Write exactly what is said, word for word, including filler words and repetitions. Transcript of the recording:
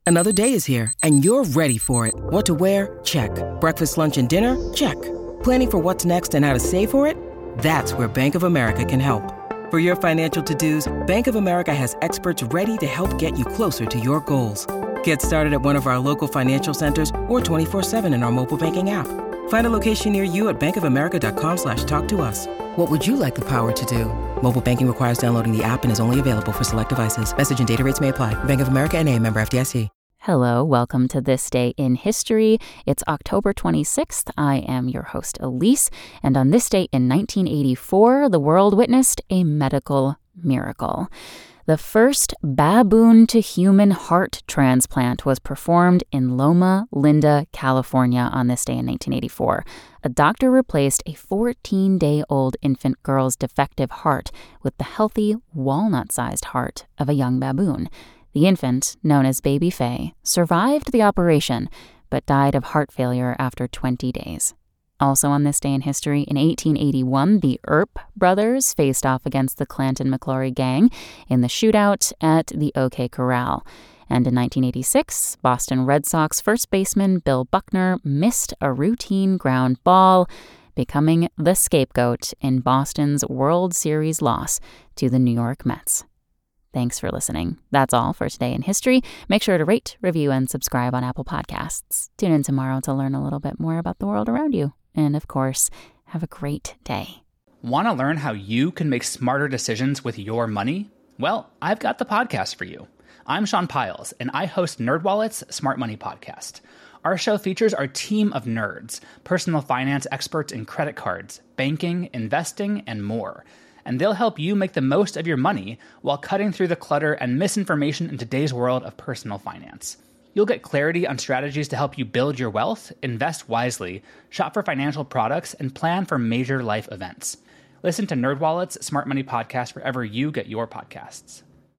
Another day is here, and you're ready for it. What to wear? Check. Breakfast, lunch, and dinner? Check. Planning for what's next and how to save for it? That's where Bank of America can help. For your financial to-dos, Bank of America has experts ready to help get you closer to your goals. Get started at one of our local financial centers or twenty-four seven in our mobile banking app. Find a location near you at bankofamerica.com slash talk to us. What would you like the power to do? Mobile banking requires downloading the app and is only available for select devices. Message and data rates may apply. Bank of America N A, member F D I C. Hello, welcome to This Day in History. It's October twenty-sixth. I am your host, Elise, and on this day in nineteen eighty-four, the world witnessed a medical miracle. The first baboon-to-human heart transplant was performed in Loma Linda, California on this day in nineteen eighty-four. A doctor replaced a fourteen-day-old infant girl's defective heart with the healthy, walnut-sized heart of a young baboon. The infant, known as Baby Faye, survived the operation, but died of heart failure after twenty days. Also on this day in history, in eighteen eighty-one, the Earp brothers faced off against the Clanton-McClory gang in the shootout at the OK Corral. And in nineteen eighty-six, Boston Red Sox first baseman Bill Buckner missed a routine ground ball, becoming the scapegoat in Boston's World Series loss to the New York Mets. Thanks for listening. That's all for today in history. Make sure to rate, review, and subscribe on Apple Podcasts. Tune in tomorrow to learn a little bit more about the world around you. And of course, have a great day. Want to learn how you can make smarter decisions with your money? Well, I've got the podcast for you. I'm Sean Piles, and I host NerdWallet's Smart Money Podcast. Our show features our team of nerds, personal finance experts in credit cards, banking, investing, and more. And they'll help you make the most of your money while cutting through the clutter and misinformation in today's world of personal finance. You'll get clarity on strategies to help you build your wealth, invest wisely, shop for financial products, and plan for major life events. Listen to NerdWallet's Smart Money Podcast wherever you get your podcasts.